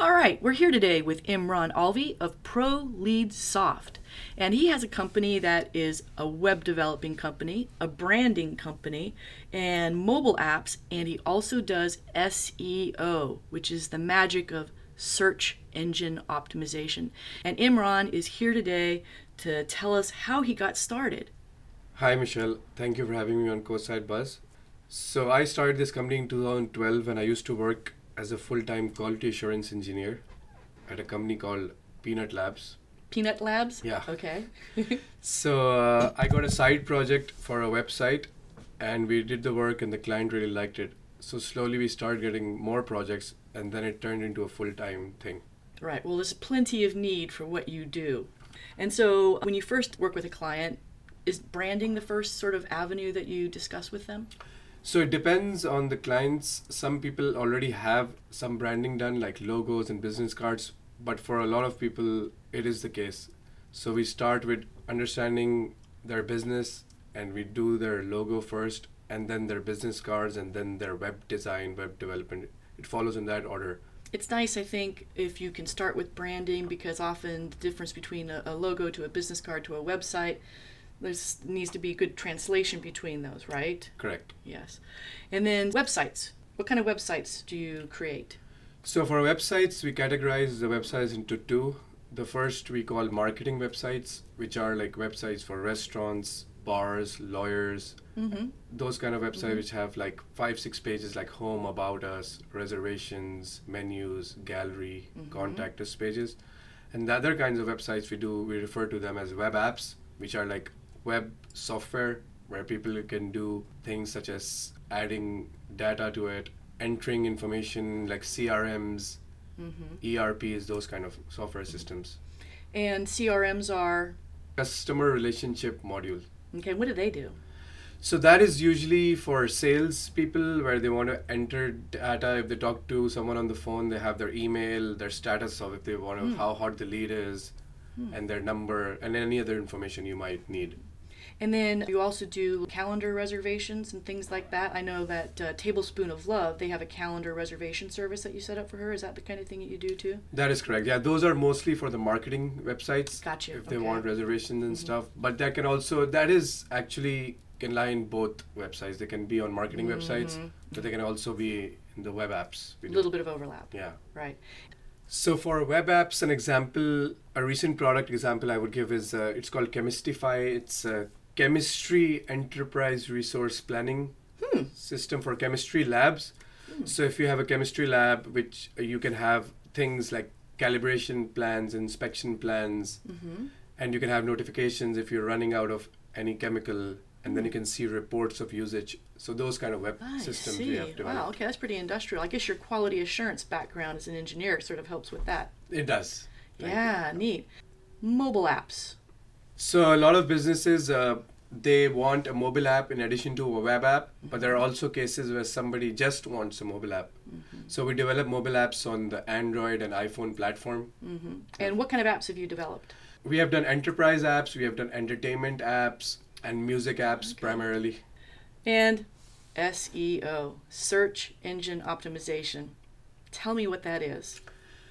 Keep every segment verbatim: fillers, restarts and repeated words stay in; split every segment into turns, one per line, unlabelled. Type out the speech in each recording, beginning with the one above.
All right, we're here today with Imran Alvi of ProLeadSoft. And he has a company that is a web developing company, a branding company, and mobile apps. And he also does S E O, which is the magic of search engine optimization. And Imran is here today to tell us how he got started.
Hi, Michelle. Thank you for having me on Coastside Buzz. So I started this company in two thousand twelve and I used to work as a full-time quality assurance engineer at a company called Peanut Labs.
Peanut Labs?
Yeah.
Okay.
So uh, I got a side project for a website and we did the work and the client really liked it. So slowly we started getting more projects and then it turned into a full-time thing.
Right. Well, there's plenty of need for what you do. And so when you first work with a client, is branding the first sort of avenue that you discuss with them?
So it depends on the clients. Some people already have some branding done, like logos and business cards, but for a lot of people, it is the case. So we start with understanding their business and we do their logo first, and then their business cards, and then their web design, web development. It follows in that order.
It's nice, I think, if you can start with branding, because often the difference between a, a logo to a business card to a website, there needs to be good translation between those, right?
Correct.
Yes. And then websites. What kind of websites do you create?
So for websites, we categorize the websites into two. The first we call marketing websites, which are like websites for restaurants, bars, lawyers,
Mm-hmm.
those kind of websites
Mhm.
which have like five, six pages like home, about us, reservations, menus, gallery,
Mhm.
contact us pages. And the other kinds of websites we do, we refer to them as web apps, which are like web software where people can do things such as adding data to it, entering information like C R Ms,
Mm-hmm.
E R Ps, those kind of software systems.
And C R Ms are,
Customer relationship module.
okay, what do they do?
So that is usually for sales people where they want to enter data. If they talk to someone on the phone, they have their email, their status of if they want to,
Hmm.
how hot the lead is,
Hmm.
and their number, and any other information you might need.
And then you also do calendar reservations and things like that. I know that uh, Tablespoon of Love, they have a calendar reservation service that you set up for her. Is that the kind of thing that you do too?
That is correct. Yeah, those are mostly for the marketing websites.
Gotcha.
If they
Okay.
want reservations and
Mhm.
stuff. But that can also, that is actually can lie in both websites. They can be on marketing websites,
Mhm.
but they can also be in the web apps.
A
we do.
little bit of overlap.
Yeah.
Right.
So for web apps, an example, a recent product example I would give is, uh, it's called Chemistify. It's a chemistry enterprise resource planning
Hmm.
system for chemistry labs.
Hmm.
So if you have a chemistry lab, which uh, you can have things like calibration plans, inspection plans,
Mm-hmm.
and you can have notifications if you're running out of any chemical, and then you can see reports of usage. So those kind of web
I
systems
see.
we have developed.
Wow, okay, that's pretty industrial. I guess your quality assurance background as an engineer sort of helps with that.
It does. Thank you.
Yeah, neat. Mobile apps.
So a lot of businesses, uh, they want a mobile app in addition to a web app, but there are also cases where somebody just wants a mobile app.
Mm-hmm.
So we develop mobile apps on the Android and iPhone platform.
Mm-hmm. And what kind of apps have you developed?
We have done enterprise apps, we have done entertainment apps, and music apps
Okay.
primarily.
And S E O, search engine optimization. Tell me what that is.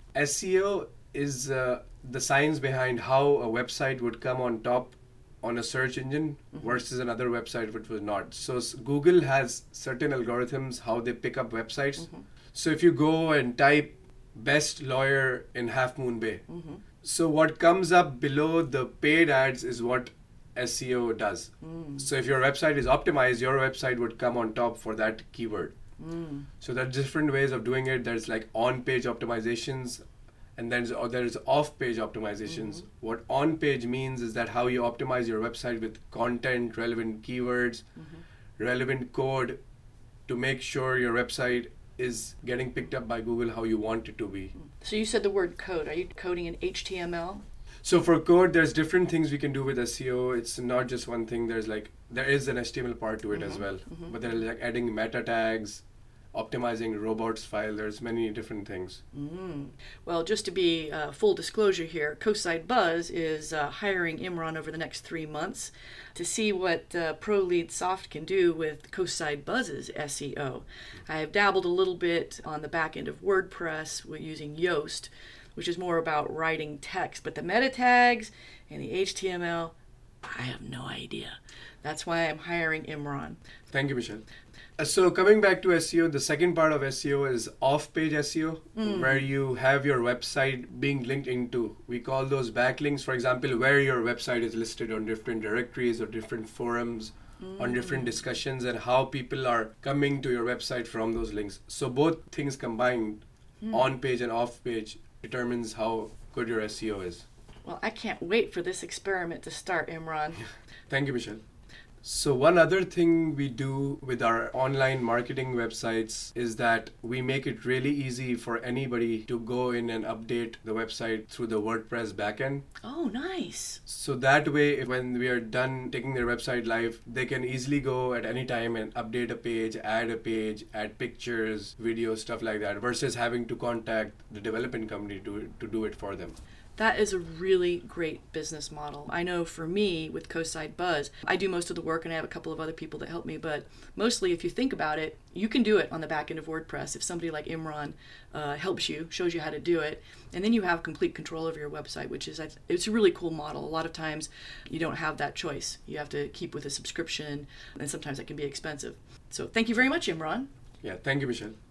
S E O is uh, the science behind how a website would come on top on a search engine
Mhm.
versus another website which was not. So s- Google has certain algorithms how they pick up websites.
Mhm.
So if you go and type best lawyer in Half Moon Bay,
Mm-hmm.
so what comes up below the paid ads is what S E O does.
Mm.
So if your website is optimized, your website would come on top for that keyword.
Mm.
So there are different ways of doing it. There's like on-page optimizations, and then there's, there's off-page optimizations.
Mhm.
What on-page means is that how you optimize your website with content, relevant keywords,
Mhm.
relevant code to make sure your website is getting picked up by Google how you want it to be.
So you said the word code. Are you coding in H T M L?
So for code, there's different things we can do with S E O. It's not just one thing. There's like, there is an H T M L part to it as
Mhm,
well.
mhm.
But there's like adding meta tags, optimizing robots file. There's many different things.
Mm. Well, just to be uh, full disclosure here, Coastside Buzz is uh, hiring Imran over the next three months to see what uh, ProLead Soft can do with Coastside Buzz's S E O. I have dabbled a little bit on the back end of WordPress with using Yoast, which is more about writing text, but the meta tags and the H T M L, I have no idea. That's why I'm hiring Imran.
Thank you, Michelle. Uh, So coming back to S E O, the second part of S E O is off-page S E O,
Mm.
where you have your website being linked into. We call those backlinks, for example, where your website is listed on different directories or different forums, on different discussions, and how people are coming to your website from those links. So both things combined, on-page and off-page, determines how good your S E O is.
Well, I can't wait for this experiment to start, Imran.
Thank you, Michelle. So one other thing we do with our online marketing websites is that we make it really easy for anybody to go in and update the website through the WordPress backend.
Oh, nice.
So that way, when we are done taking their website live, they can easily go at any time and update a page, add a page, add pictures, videos, stuff like that, versus having to contact the development company to, to do it for them.
That is a really great business model. I know for me with Coastside Buzz, I do most of the work and I have a couple of other people that help me, but mostly if you think about it, you can do it on the back end of WordPress if somebody like Imran uh, helps you, shows you how to do it, and then you have complete control over your website, which is, it's a really cool model. A lot of times you don't have that choice. You have to keep with a subscription, and sometimes that can be expensive. So thank you very much, Imran.
Yeah, thank you, Michelle.